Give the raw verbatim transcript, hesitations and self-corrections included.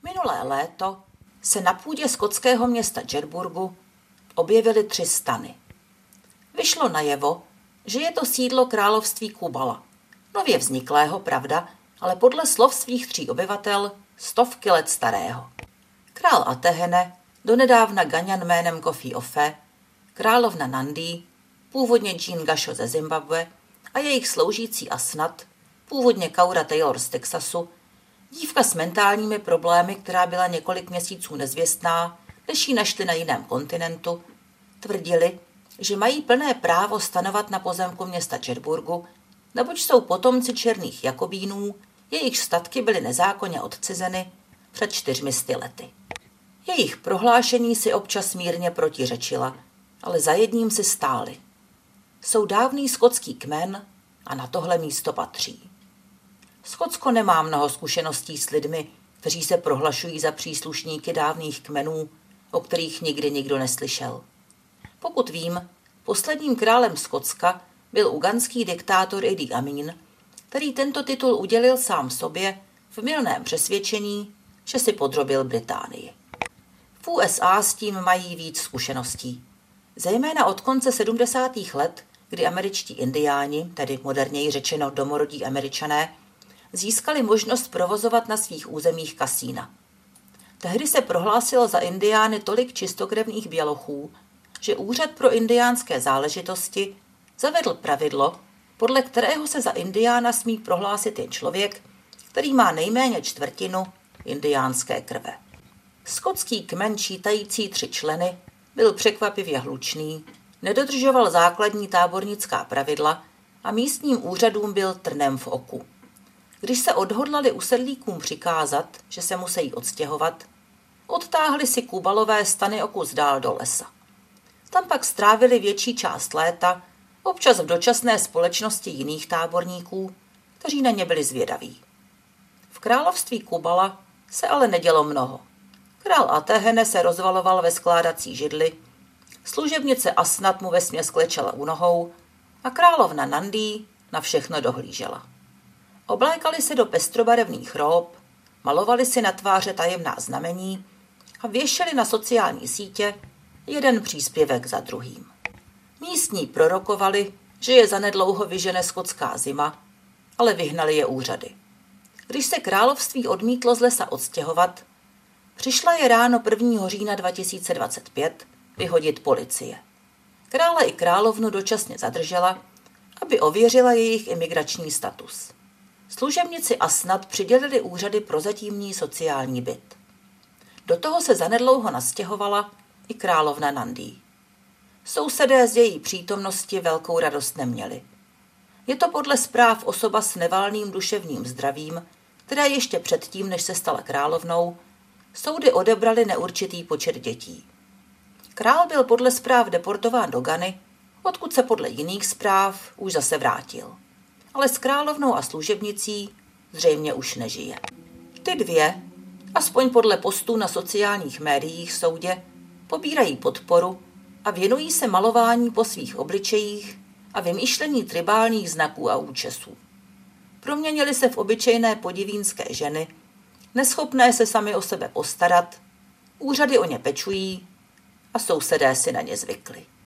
Minulé léto se na půdě skotského města Jedburgu objevily tři stany. Vyšlo najevo, že je to sídlo království Kubala, nově vzniklého, pravda, ale podle slov svých tří obyvatel stovky let starého. Král Atehene, donedávna Gaňan jménem Kofi Ofe, královna Nandi, původně Jean Gasho ze Zimbabwe a jejich sloužící Asnat, původně Kaura Taylor z Texasu, dívka s mentálními problémy, která byla několik měsíců nezvěstná, než ji našli na jiném kontinentu, tvrdili, že mají plné právo stanovat na pozemku města Jedburgu, neboť jsou potomci černých Jakobínů, jejich statky byly nezákonně odcizeny před čtyřmi sty lety. Jejich prohlášení si občas mírně protiřečila, ale za jedním si stáli. Jsou dávný skotský kmen a na tohle místo patří. Skotsko nemá mnoho zkušeností s lidmi, kteří se prohlašují za příslušníky dávných kmenů, o kterých nikdy nikdo neslyšel. Pokud vím, posledním králem Skotska byl ugandský diktátor Idi Amin, který tento titul udělil sám sobě v mylném přesvědčení, že si podrobil Británii. V U S A s tím mají víc zkušeností. Zejména od konce sedmdesátých let, kdy američtí indiáni, tedy moderněji řečeno domorodí Američané, získali možnost provozovat na svých územích kasína. Tehdy se prohlásilo za indiány tolik čistokrevných bělochů, že Úřad pro indiánské záležitosti zavedl pravidlo, podle kterého se za indiána smí prohlásit jen člověk, který má nejméně čtvrtinu indiánské krve. Skotský kmen čítající tři členy byl překvapivě hlučný, nedodržoval základní tábornická pravidla a místním úřadům byl trnem v oku. Když se odhodlali usedlíkům přikázat, že se musí odstěhovat, odtáhli si Kubalové stany o kus dál do lesa. Tam pak strávili větší část léta, občas v dočasné společnosti jiných táborníků, kteří na ně byli zvědaví. V království Kubala se ale nedělo mnoho. Král Atehene se rozvaloval ve skládací židli, služebnice Asnat mu vesměs klečela u nohou a královna Nandi na všechno dohlížela. Oblékali se do pestrobarevných rób, malovali si na tváře tajemná znamení a věšeli na sociální sítě jeden příspěvek za druhým. Místní prorokovali, že je zanedlouho vyžene skotská zima, ale vyhnali je úřady. Když se království odmítlo z lesa odstěhovat, přišla je ráno prvního října dva tisíce dvacet pět vyhodit policie. Krále i královnu dočasně zadržela, aby ověřila jejich imigrační status. Služebnici Asnat přidělili úřady prozatímní sociální byt. Do toho se zanedlouho nastěhovala i královna Nandi. Sousedé z její přítomnosti velkou radost neměli. Je to podle zpráv osoba s nevalným duševním zdravím, která ještě předtím, než se stala královnou, soudy odebrali neurčitý počet dětí. Král byl podle zpráv deportován do Gany, odkud se podle jiných zpráv už zase vrátil. Ale s královnou a služebnicí zřejmě už nežije. Ty dvě, aspoň podle postů na sociálních médiích v soudě, pobírají podporu a věnují se malování po svých obličejích a vymýšlení tribálních znaků a účesů. Proměnili se v obyčejné podivínské ženy, neschopné se sami o sebe postarat, úřady o ně pečují a sousedé si na ně zvykli.